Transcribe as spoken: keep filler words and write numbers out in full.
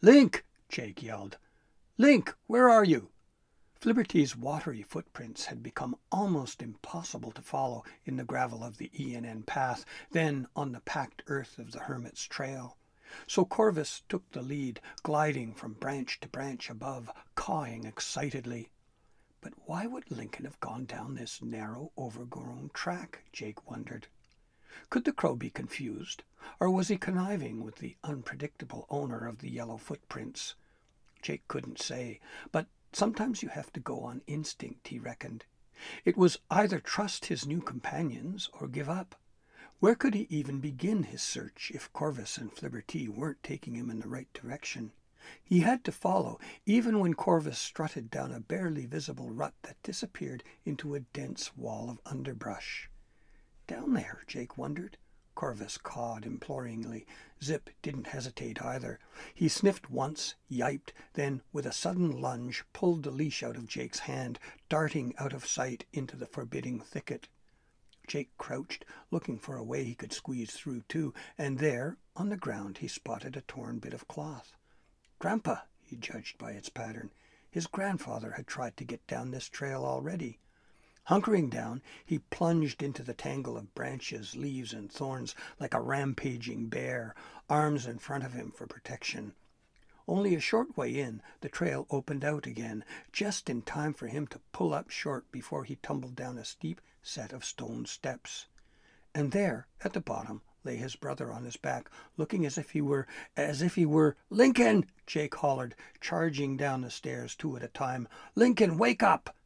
"Link!" Jake yelled. "Link, where are you?" Flibberty's watery footprints had become almost impossible to follow in the gravel of the E and N path, then on the packed earth of the Hermit's trail. So Corvus took the lead, gliding from branch to branch above, cawing excitedly. But why would Lincoln have gone down this narrow, overgrown track, Jake wondered. Could the crow be confused, or was he conniving with the unpredictable owner of the yellow footprints? Jake couldn't say, but sometimes you have to go on instinct, he reckoned. It was either trust his new companions or give up. Where could he even begin his search if Corvus and Flibberty weren't taking him in the right direction? He had to follow, even when Corvus strutted down a barely visible rut that disappeared into a dense wall of underbrush. Down there, Jake wondered. Corvus cawed imploringly. Zip didn't hesitate either. He sniffed once, yiped, then, with a sudden lunge, pulled the leash out of Jake's hand, darting out of sight into the forbidding thicket. Jake crouched, looking for a way he could squeeze through too, and there, on the ground, he spotted a torn bit of cloth. Grandpa, he judged by its pattern. His grandfather had tried to get down this trail already. Hunkering down, he plunged into the tangle of branches, leaves, and thorns like a rampaging bear, arms in front of him for protection. Only a short way in, the trail opened out again, just in time for him to pull up short before he tumbled down a steep set of stone steps. And there, at the bottom, lay his brother on his back, looking as if he were, as if he were, "Lincoln!" Jake hollered, charging down the stairs two at a time. "Lincoln, wake up!"